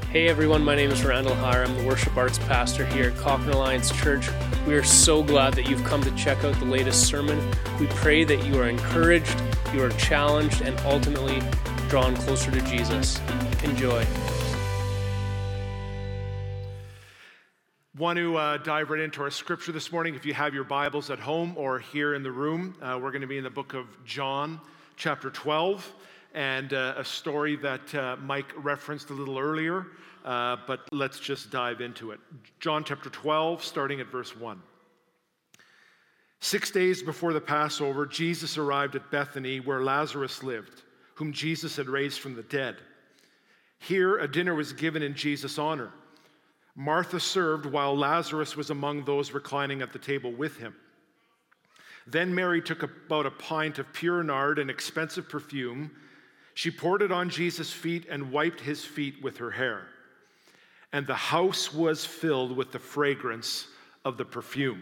Hey everyone, my name is Randall Hire. I'm the worship arts pastor here at Cochrane Alliance Church. We are so glad that you've come to check out the latest sermon. We pray that you are encouraged, you are challenged, and ultimately drawn closer to Jesus. Enjoy. Want to dive right into our scripture this morning. If you have your Bibles at home or here in the room, we're going to be in the book of John, chapter 12, and a story that Mike referenced a little earlier, but let's just dive into it. John chapter 12, starting at verse 1. 6 days before the Passover, Jesus arrived at Bethany, where Lazarus lived, whom Jesus had raised from the dead. Here, a dinner was given in Jesus' honor. Martha served while Lazarus was among those reclining at the table with him. Then Mary took about a pint of pure nard, an expensive perfume. She poured it on Jesus' feet and wiped his feet with her hair. And the house was filled with the fragrance of the perfume.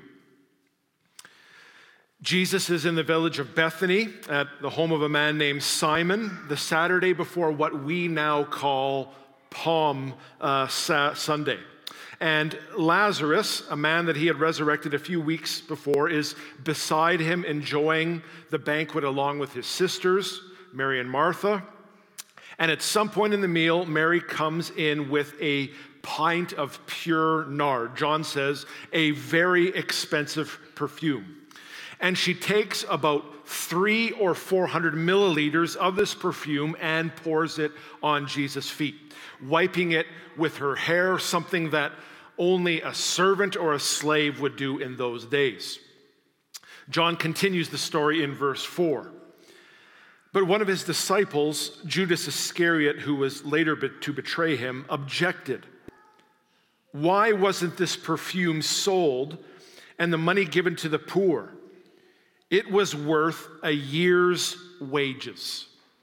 Jesus is in the village of Bethany at the home of a man named Simon, the Saturday before what we now call Palm Sunday. And Lazarus, a man that he had resurrected a few weeks before, is beside him enjoying the banquet along with his sisters, Mary and Martha. And at some point in the meal, Mary comes in with a pint of pure nard. John says, a very expensive perfume. And she takes about 300 or 400 milliliters of this perfume and pours it on Jesus' feet, wiping it with her hair, something that only a servant or a slave would do in those days. John continues the story in verse 4. But one of his disciples, Judas Iscariot, who was later to betray him, objected. Why wasn't this perfume sold and the money given to the poor? It was worth a year's wages.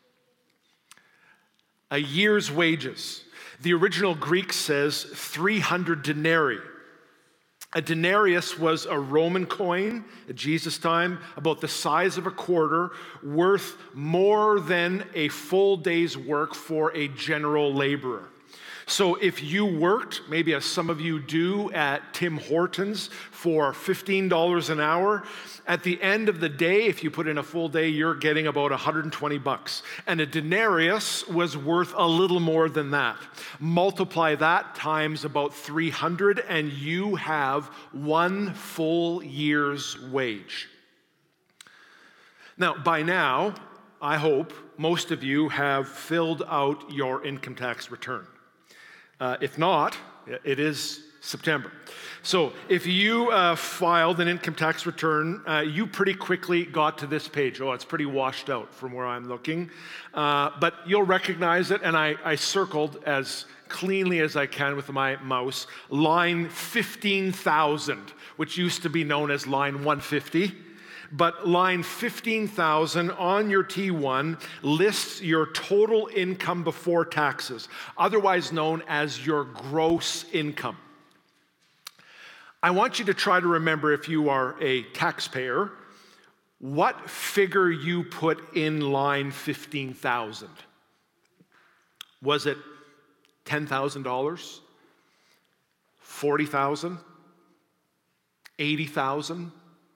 A year's wages. The original Greek says 300 denarii. A denarius was a Roman coin at Jesus' time, about the size of a quarter, worth more than a full day's work for a general laborer. So if you worked, maybe as some of you do at Tim Hortons for $15 an hour, at the end of the day, if you put in a full day, you're getting about $120. And a denarius was worth a little more than that. Multiply that times about 300 and you have one full year's wage. Now, by now, I hope most of you have filled out your income tax return. If not, it is September. So if you filed an income tax return, you pretty quickly got to this page. Oh, it's pretty washed out from where I'm looking. But you'll recognize it, and I circled as cleanly as I can with my mouse, line 15,000, which used to be known as line 150. But line 15,000 on your T1 lists your total income before taxes, otherwise known as your gross income. I want you to try to remember, if you are a taxpayer, what figure you put in line 15,000. Was it $10,000? 40,000? 80,000?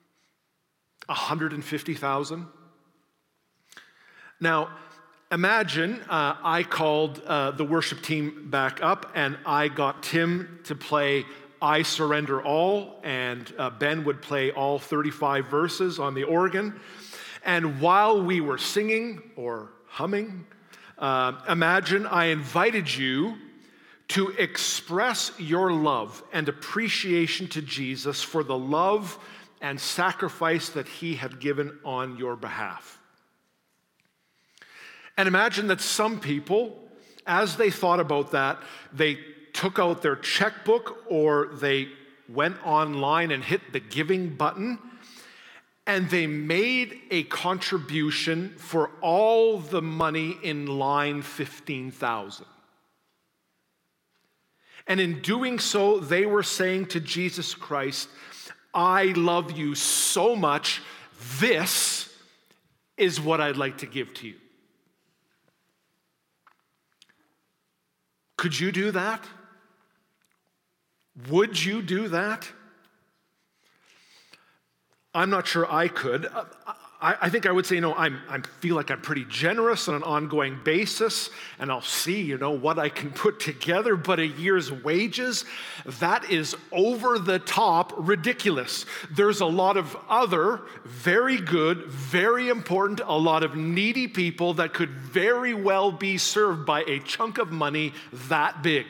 150,000? Now, imagine I called the worship team back up and I got Tim to play I Surrender All, and Ben would play all 35 verses on the organ. And while we were singing or humming, imagine I invited you to express your love and appreciation to Jesus for the love and sacrifice that he had given on your behalf. And imagine that some people, as they thought about that, they took out their checkbook or they went online and hit the giving button, and they made a contribution for all the money in line 15,000. And in doing so, they were saying to Jesus Christ, I love you so much, this is what I'd like to give to you. Could you do that? Would you do that? I'm not sure I could. I think I would say, I feel like I'm pretty generous on an ongoing basis, and I'll see, what I can put together, but a year's wages, that is over the top ridiculous. There's a lot of other very good, very important, a lot of needy people that could very well be served by a chunk of money that big.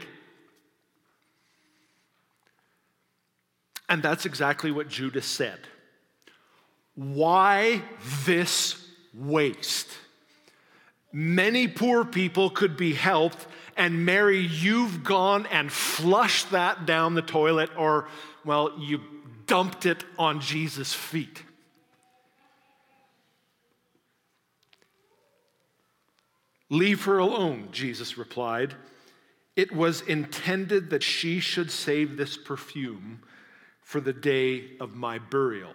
And that's exactly what Judas said. Why this waste? Many poor people could be helped, and Mary, you've gone and flushed that down the toilet, or, you dumped it on Jesus' feet. Leave her alone, Jesus replied. It was intended that she should save this perfume for the day of my burial.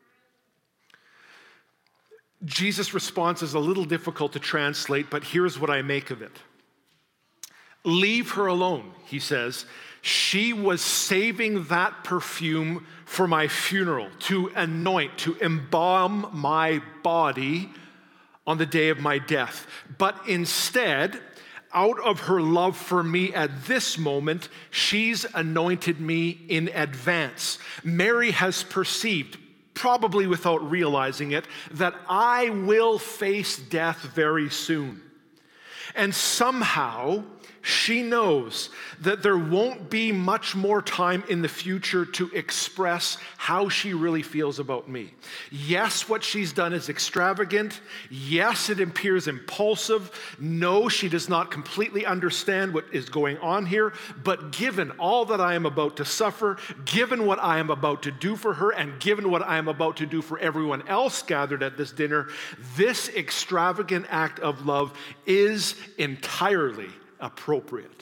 Jesus' response is a little difficult to translate, but here's what I make of it. Leave her alone, he says. She was saving that perfume for my funeral, to anoint, to embalm my body on the day of my death. But instead, out of her love for me at this moment, she's anointed me in advance. Mary has perceived, probably without realizing it, that I will face death very soon. And somehow she knows that there won't be much more time in the future to express how she really feels about me. Yes, what she's done is extravagant. Yes, it appears impulsive. No, she does not completely understand what is going on here. But given all that I am about to suffer, given what I am about to do for her, and given what I am about to do for everyone else gathered at this dinner, this extravagant act of love is entirely appropriate.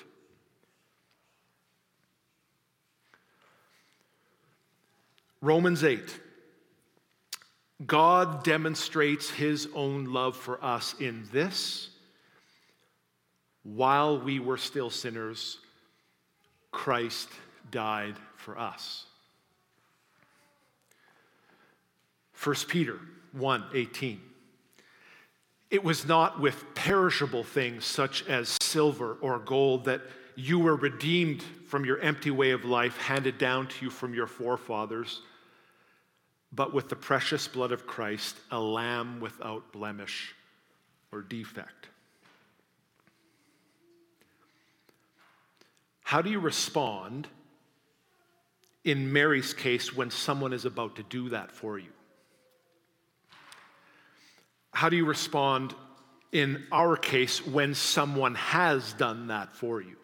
Romans 8. God demonstrates his own love for us in this: while we were still sinners, Christ died for us. 1 Peter 1:18. It was not with perishable things such as silver or gold that you were redeemed from your empty way of life handed down to you from your forefathers, but with the precious blood of Christ, a lamb without blemish or defect. How do you respond in Mary's case when someone is about to do that for you? How do you respond in our case when someone has done that for you?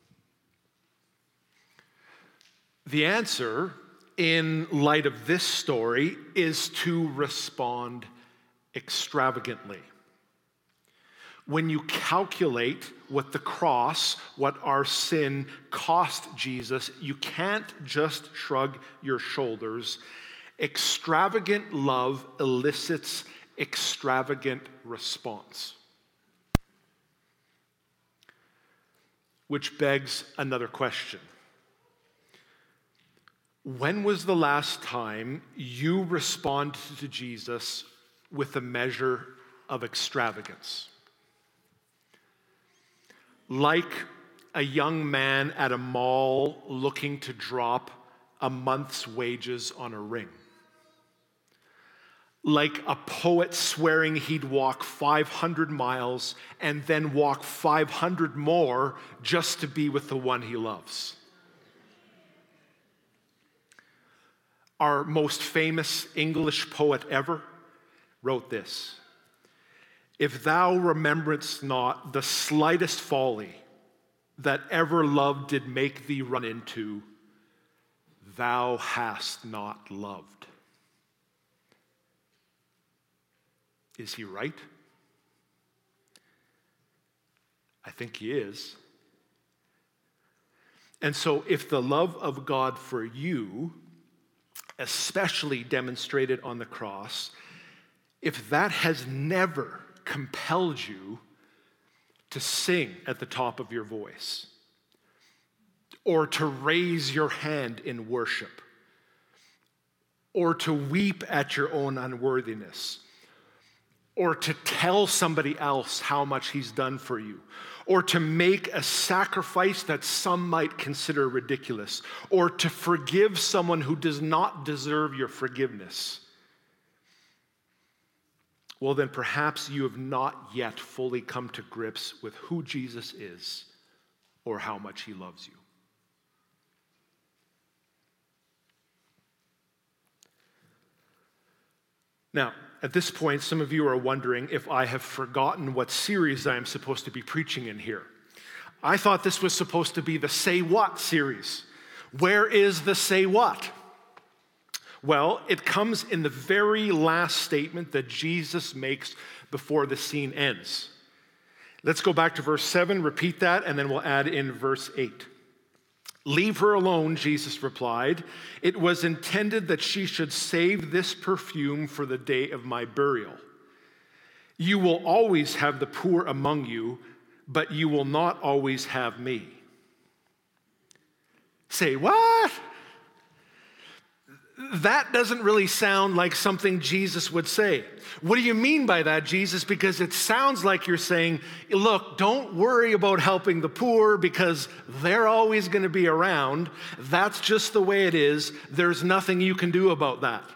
The answer, in light of this story, is to respond extravagantly. When you calculate what the cross, what our sin cost Jesus, you can't just shrug your shoulders. Extravagant love elicits extravagant response. Which begs another question. When was the last time you responded to Jesus with a measure of extravagance? Like a young man at a mall looking to drop a month's wages on a ring. Like a poet swearing he'd walk 500 miles and then walk 500 more just to be with the one he loves. Our most famous English poet ever wrote this: "If thou rememberest not the slightest folly that ever love did make thee run into, thou hast not loved." Is he right? I think he is. And so if the love of God for you, especially demonstrated on the cross, if that has never compelled you to sing at the top of your voice, or to raise your hand in worship, or to weep at your own unworthiness, or to tell somebody else how much he's done for you, or to make a sacrifice that some might consider ridiculous, or to forgive someone who does not deserve your forgiveness, well, then perhaps you have not yet fully come to grips with who Jesus is or how much he loves you. Now, at this point, some of you are wondering if I have forgotten what series I am supposed to be preaching in here. I thought this was supposed to be the Say What series. Where is the Say What? Well, it comes in the very last statement that Jesus makes before the scene ends. Let's go back to verse 7, repeat that, and then we'll add in verse 8. "Leave her alone," Jesus replied. "It was intended that she should save this perfume for the day of my burial. You will always have the poor among you, but you will not always have me." Say what? That doesn't really sound like something Jesus would say. What do you mean by that, Jesus? Because it sounds like you're saying, look, don't worry about helping the poor because they're always going to be around. That's just the way it is. There's nothing you can do about that.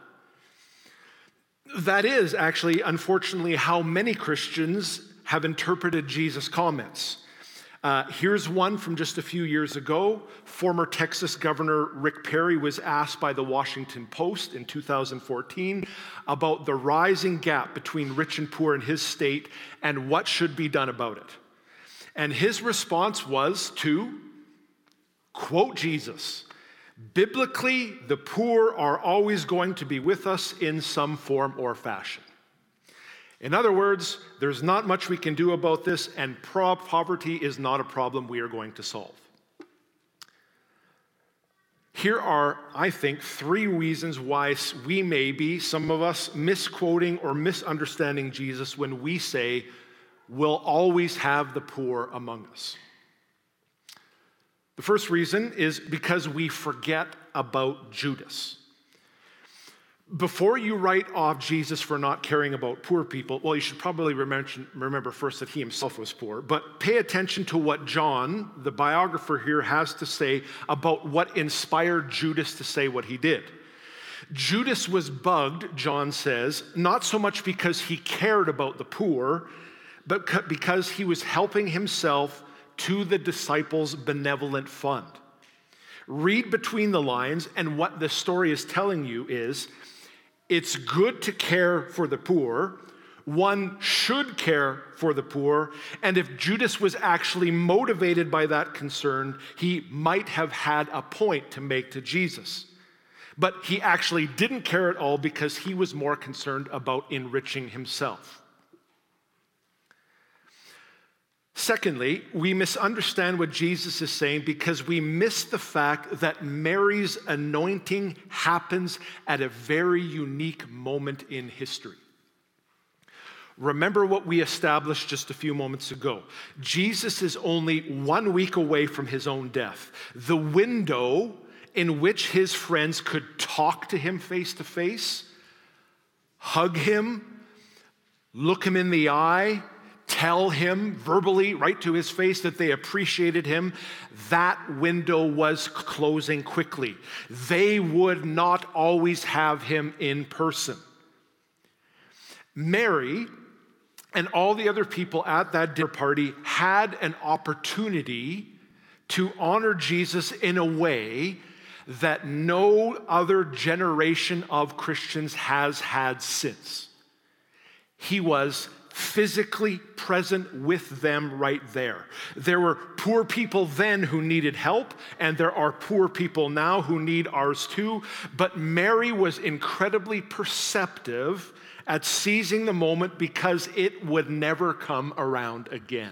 That is actually, unfortunately, how many Christians have interpreted Jesus' comments. Here's one from just a few years ago. Former Texas Governor Rick Perry was asked by the Washington Post in 2014 about the rising gap between rich and poor in his state and what should be done about it. And his response was to quote Jesus, "Biblically, the poor are always going to be with us in some form or fashion." In other words, there's not much we can do about this, and poverty is not a problem we are going to solve. Here are, I think, 3 reasons why we may be, some of us, misquoting or misunderstanding Jesus when we say, "We'll always have the poor among us." The first reason is because we forget about Judas. Before you write off Jesus for not caring about poor people, well, you should probably remember first that he himself was poor, but pay attention to what John, the biographer here, has to say about what inspired Judas to say what he did. Judas was bugged, John says, not so much because he cared about the poor, but because he was helping himself to the disciples' benevolent fund. Read between the lines, and what the story is telling you is, it's good to care for the poor. One should care for the poor. And if Judas was actually motivated by that concern, he might have had a point to make to Jesus. But he actually didn't care at all because he was more concerned about enriching himself. Secondly, we misunderstand what Jesus is saying because we miss the fact that Mary's anointing happens at a very unique moment in history. Remember what we established just a few moments ago. Jesus is only 1 week away from his own death. The window in which his friends could talk to him face to face, hug him, look him in the eye, tell him verbally, right to his face, that they appreciated him, that window was closing quickly. They would not always have him in person. Mary and all the other people at that dinner party had an opportunity to honor Jesus in a way that no other generation of Christians has had since. He was physically present with them right there. There were poor people then who needed help, and there are poor people now who need ours too. But Mary was incredibly perceptive at seizing the moment because it would never come around again.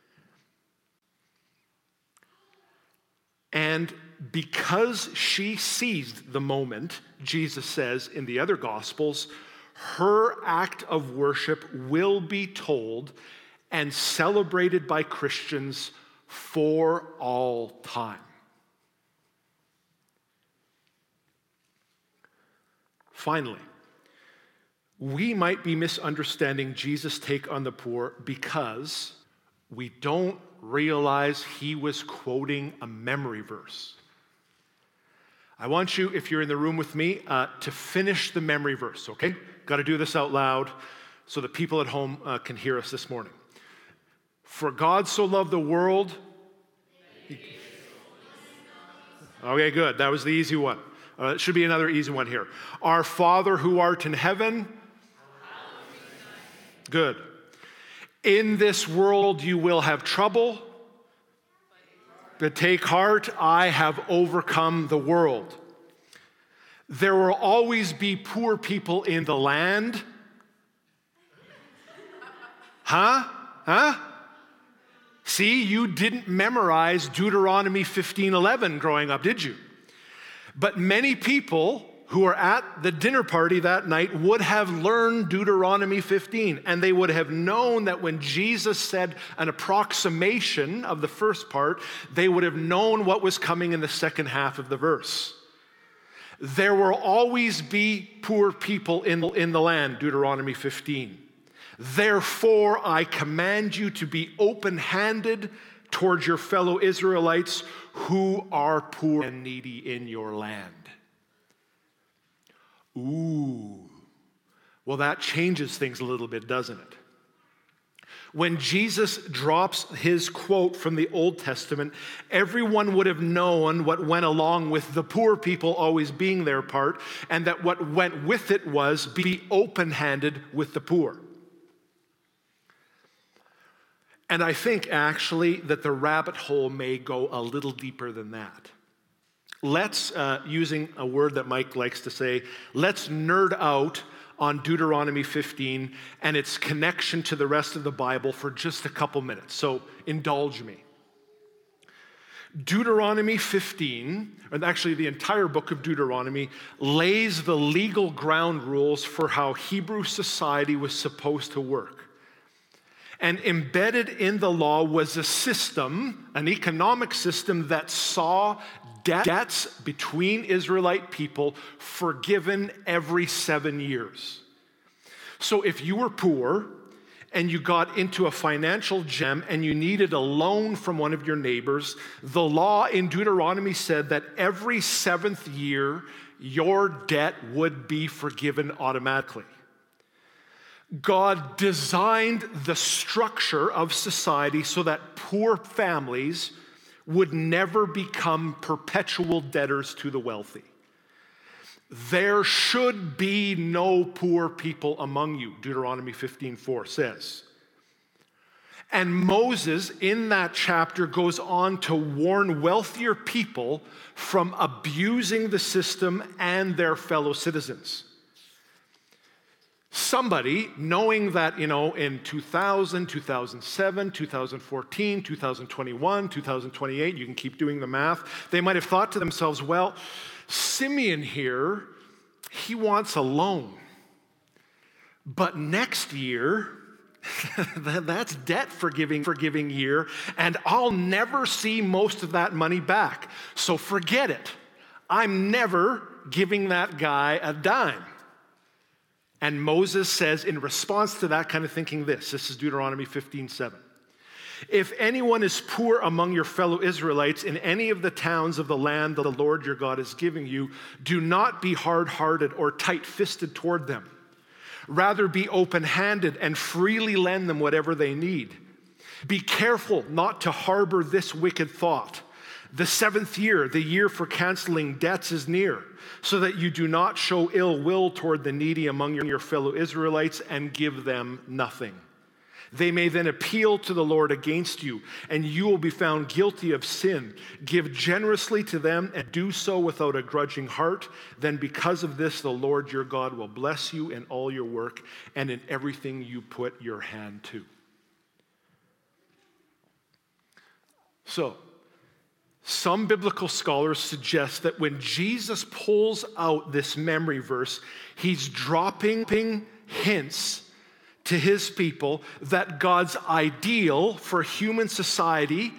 And because she seized the moment, Jesus says in the other Gospels, her act of worship will be told and celebrated by Christians for all time. Finally, we might be misunderstanding Jesus' take on the poor because we don't realize he was quoting a memory verse. I want you, if you're in the room with me, to finish the memory verse, okay? Got to do this out loud so the people at home can hear us this morning. For God so loved the world. Okay, good. That was the easy one. It should be another easy one here. Our Father who art in heaven. Good. In this world you will have trouble, but take heart, I have overcome the world. There will always be poor people in the land. Huh? See, you didn't memorize Deuteronomy 15:11 growing up, did you? But many people who were at the dinner party that night would have learned Deuteronomy 15, and they would have known that when Jesus said an approximation of the first part, they would have known what was coming in the second half of the verse. There will always be poor people in the land, Deuteronomy 15. Therefore, I command you to be open-handed towards your fellow Israelites who are poor and needy in your land. Ooh, well, that changes things a little bit, doesn't it? When Jesus drops his quote from the Old Testament, everyone would have known what went along with the poor people always being their part, and that what went with it was be open-handed with the poor. And I think actually that the rabbit hole may go a little deeper than that. Let's, using a word that Mike likes to say, let's nerd out on Deuteronomy 15 and its connection to the rest of the Bible for just a couple minutes. So indulge me. Deuteronomy 15, and actually the entire book of Deuteronomy, lays the legal ground rules for how Hebrew society was supposed to work. And embedded in the law was a system, an economic system that saw debts between Israelite people forgiven every 7 years. So if you were poor and you got into a financial jam and you needed a loan from one of your neighbors, the law in Deuteronomy said that every 7th year your debt would be forgiven automatically. God designed the structure of society so that poor families would never become perpetual debtors to the wealthy. There should be no poor people among you, Deuteronomy 15:4 says. And Moses, in that chapter, goes on to warn wealthier people from abusing the system and their fellow citizens. Somebody, knowing that, in 2000, 2007, 2014, 2021, 2028, you can keep doing the math, they might have thought to themselves, well, Simeon here, he wants a loan. But next year, that's debt forgiving year, and I'll never see most of that money back. So forget it. I'm never giving that guy a dime. And Moses says in response to that kind of thinking this is Deuteronomy 15:7. If anyone is poor among your fellow Israelites in any of the towns of the land that the Lord your God is giving you, do not be hard-hearted or tight-fisted toward them. Rather be open-handed and freely lend them whatever they need. Be careful not to harbor this wicked thought. The 7th year, the year for canceling debts, is near, so that you do not show ill will toward the needy among your fellow Israelites and give them nothing. They may then appeal to the Lord against you, and you will be found guilty of sin. Give generously to them and do so without a grudging heart. Then because of this, the Lord your God will bless you in all your work and in everything you put your hand to. So, some biblical scholars suggest that when Jesus pulls out this memory verse, he's dropping hints to his people that God's ideal for human society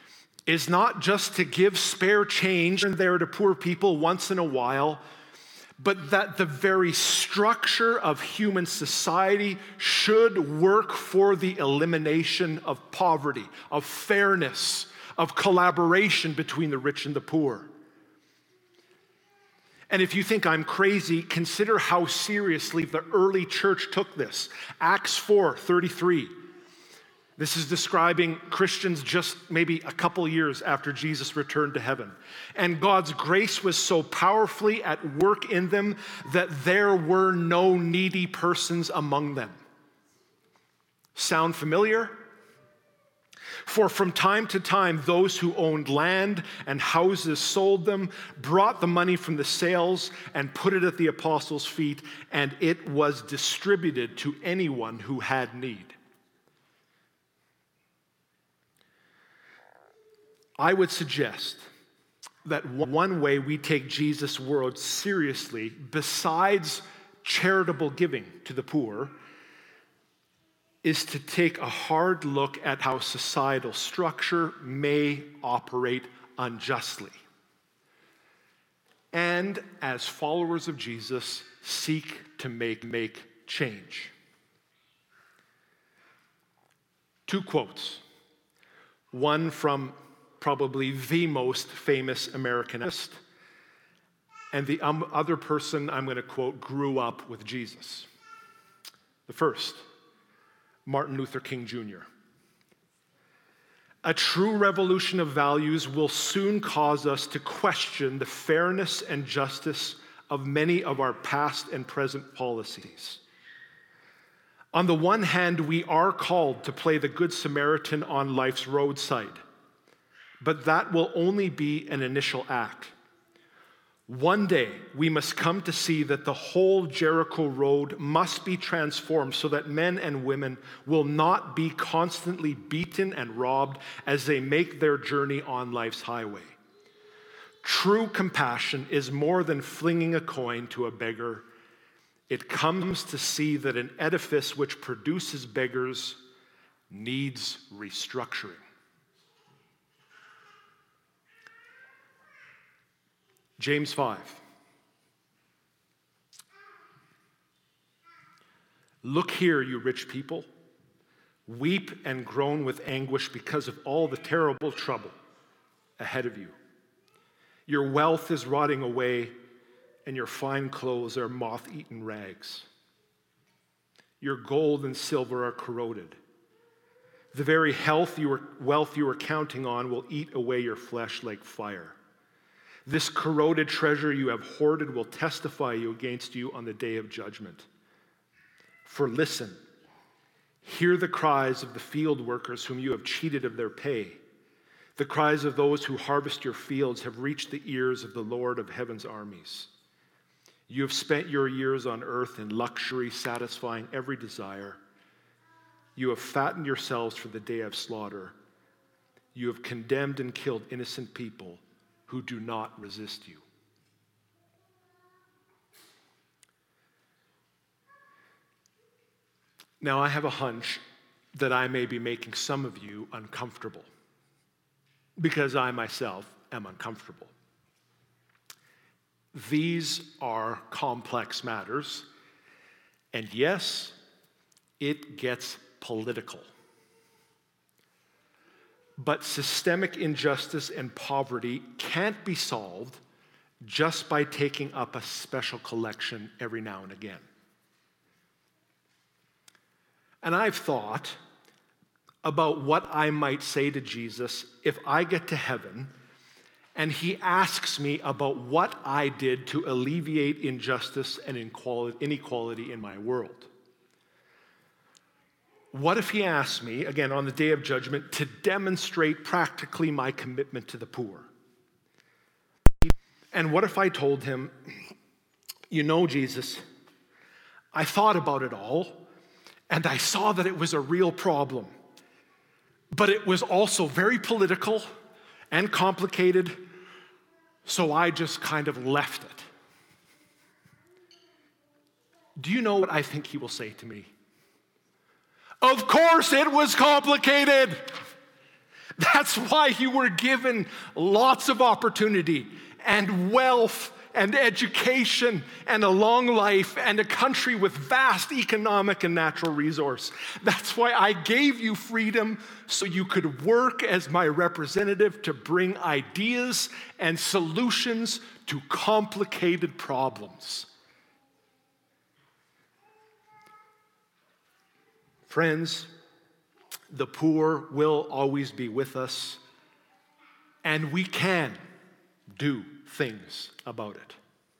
is not just to give spare change and there to poor people once in a while, but that the very structure of human society should work for the elimination of poverty, of fairness, of collaboration between the rich and the poor. And if you think I'm crazy, consider how seriously the early church took this. Acts 4:33. This is describing Christians just maybe a couple years after Jesus returned to heaven. And God's grace was so powerfully at work in them that there were no needy persons among them. Sound familiar? For from time to time, those who owned land and houses sold them, brought the money from the sales and put it at the apostles' feet, and it was distributed to anyone who had need. I would suggest that one way we take Jesus' word seriously, besides charitable giving to the poor, is to take a hard look at how societal structure may operate unjustly. And as followers of Jesus, seek to make change. 2 quotes. One from probably the most famous Americanist, and the other person I'm going to quote grew up with Jesus. The first, Martin Luther King Jr. A true revolution of values will soon cause us to question the fairness and justice of many of our past and present policies. On the one hand, we are called to play the Good Samaritan on life's roadside, but that will only be an initial act. One day, we must come to see that the whole Jericho road must be transformed so that men and women will not be constantly beaten and robbed as they make their journey on life's highway. True compassion is more than flinging a coin to a beggar. It comes to see that an edifice which produces beggars needs restructuring. James 5. Look here, you rich people. Weep and groan with anguish because of all the terrible trouble ahead of you. Your wealth is rotting away, and your fine clothes are moth-eaten rags. Your gold and silver are corroded. The very wealth you were counting on will eat away your flesh like fire. This corroded treasure you have hoarded will testify against you on the day of judgment. For listen, hear the cries of the field workers whom you have cheated of their pay. The cries of those who harvest your fields have reached the ears of the Lord of heaven's armies. You have spent your years on earth in luxury, satisfying every desire. You have fattened yourselves for the day of slaughter. You have condemned and killed innocent people who do not resist you. Now, I have a hunch that I may be making some of you uncomfortable because I myself am uncomfortable. These are complex matters, and yes, it gets political. But systemic injustice and poverty can't be solved just by taking up a special collection every now and again. And I've thought about what I might say to Jesus if I get to heaven and he asks me about what I did to alleviate injustice and inequality in my world. What if he asked me, again on the day of judgment, to demonstrate practically my commitment to the poor? And what if I told him, you know, Jesus, I thought about it all, and I saw that it was a real problem, but it was also very political and complicated, so I just kind of left it. Do you know what I think he will say to me? Of course it was complicated. That's why you were given lots of opportunity and wealth and education and a long life and a country with vast economic and natural resource. That's why I gave you freedom, so you could work as my representative to bring ideas and solutions to complicated problems. Friends, the poor will always be with us, and we can do things about it.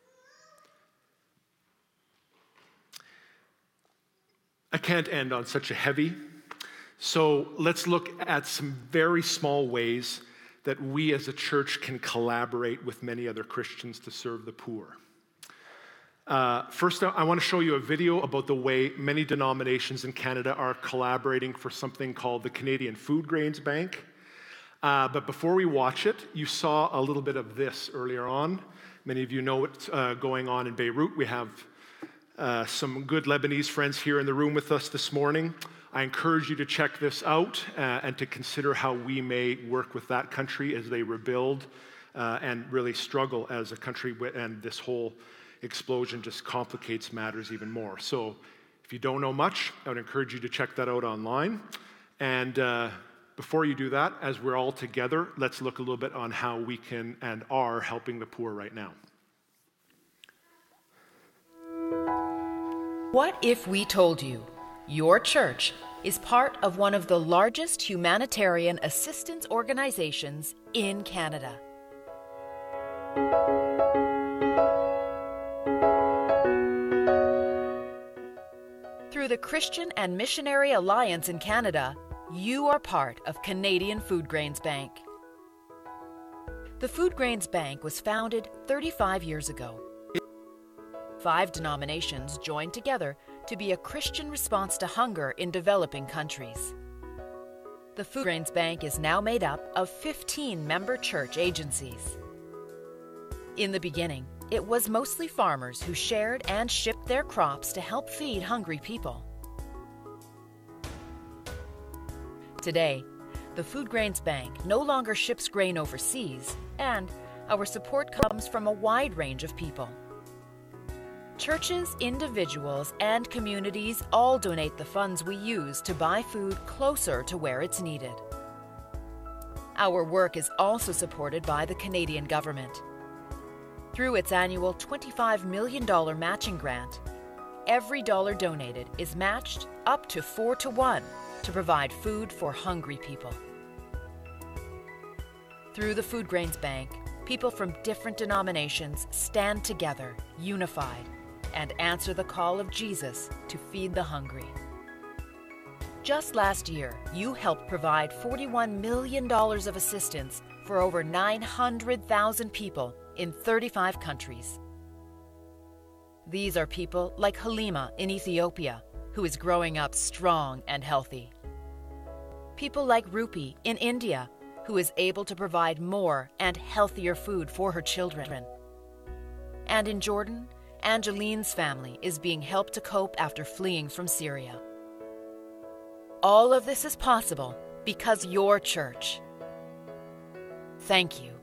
I can't end on such a heavy, so let's look at some very small ways that we as a church can collaborate with many other Christians to serve the poor. First, I want to show you a video about the way many denominations in Canada are collaborating for something called the Canadian Food Grains Bank. But before we watch it, you saw a little bit of this earlier on. Many of you know what's going on in Beirut. We have some good Lebanese friends here in the room with us this morning. I encourage you to check this out and to consider how we may work with that country as they rebuild and really struggle as a country, and this whole explosion just complicates matters even more. So if you don't know much, I would encourage you to check that out online. And before you do that, as we're all together, let's look a little bit on how we can and are helping the poor right now. What if we told you your church is part of one of the largest humanitarian assistance organizations in Canada? Through the Christian and Missionary Alliance in Canada, you are part of Canadian Food Grains Bank. The Food Grains Bank was founded 35 years ago. 5 denominations joined together to be a Christian response to hunger in developing countries. The Food Grains Bank is now made up of 15 member church agencies. In the beginning, it was mostly farmers who shared and shipped their crops to help feed hungry people. Today, the Food Grains Bank no longer ships grain overseas, and our support comes from a wide range of people. Churches, individuals, and communities all donate the funds we use to buy food closer to where it's needed. Our work is also supported by the Canadian government. Through its annual $25 million matching grant, every dollar donated is matched up to 4 to 1 to provide food for hungry people. Through the Food Grains Bank, people from different denominations stand together, unified, and answer the call of Jesus to feed the hungry. Just last year, you helped provide $41 million of assistance for over 900,000 people in 35 countries. These are people like Halima in Ethiopia, who is growing up strong and healthy. People like Rupi in India, who is able to provide more and healthier food for her children. And in Jordan, Angeline's family is being helped to cope after fleeing from Syria. All of this is possible because your church. Thank you.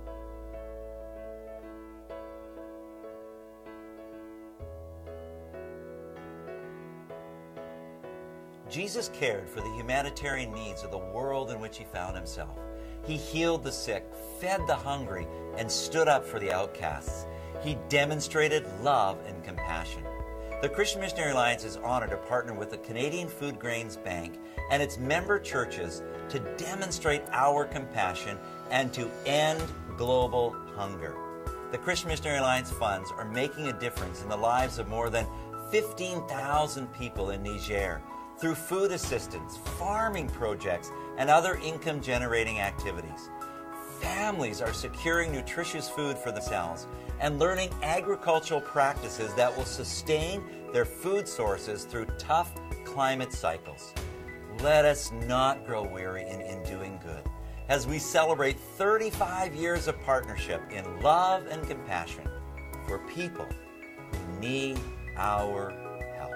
Jesus cared for the humanitarian needs of the world in which he found himself. He healed the sick, fed the hungry, and stood up for the outcasts. He demonstrated love and compassion. The Christian Missionary Alliance is honored to partner with the Canadian Food Grains Bank and its member churches to demonstrate our compassion and to end global hunger. The Christian Missionary Alliance funds are making a difference in the lives of more than 15,000 people in Niger through food assistance, farming projects, and other income-generating activities. Families are securing nutritious food for themselves and learning agricultural practices that will sustain their food sources through tough climate cycles. Let us not grow weary in doing good as we celebrate 35 years of partnership in love and compassion for people who need our help.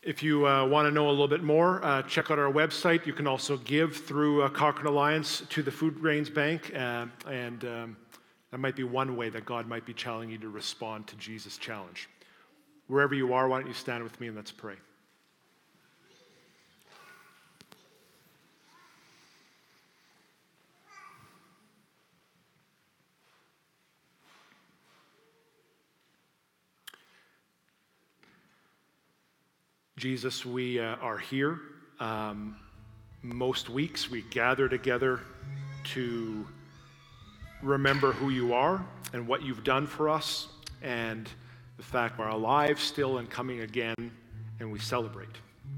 If you want to know a little bit more, check out our website. You can also give through Cochrane Alliance to the Food Grains Bank, and that might be one way that God might be challenging you to respond to Jesus' challenge. Wherever you are, why don't you stand with me and let's pray. Jesus, we are here. Most weeks we gather together to remember who you are and what you've done for us and the fact we're alive still and coming again, and we celebrate.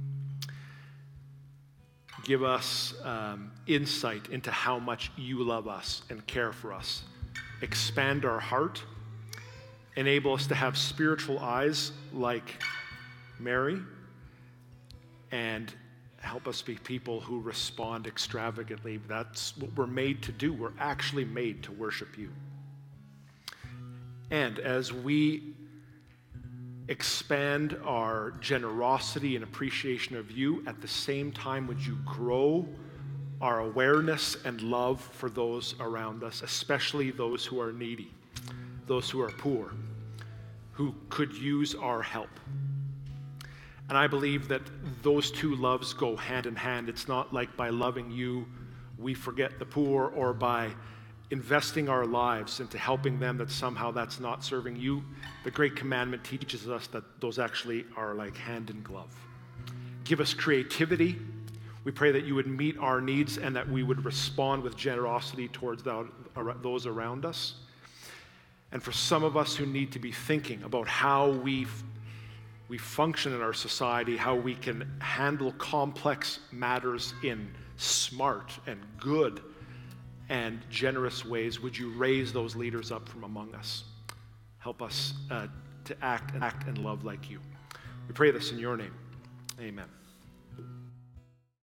Give us insight into how much you love us and care for us. Expand our heart. Enable us to have spiritual eyes like Mary, and help us be people who respond extravagantly. That's what we're made to do. We're actually made to worship you. And as we expand our generosity and appreciation of you, at the same time, would you grow our awareness and love for those around us, especially those who are needy, those who are poor, who could use our help. And I believe that those two loves go hand in hand. It's not like by loving you, we forget the poor, or by investing our lives into helping them that somehow that's not serving you. The Great Commandment teaches us that those actually are like hand in glove. Give us creativity. We pray that you would meet our needs and that we would respond with generosity towards those around us. And for some of us who need to be thinking about how we function in our society, how we can handle complex matters in smart and good and generous ways, would you raise those leaders up from among us? Help us to act and love like you. We pray this in your name. Amen.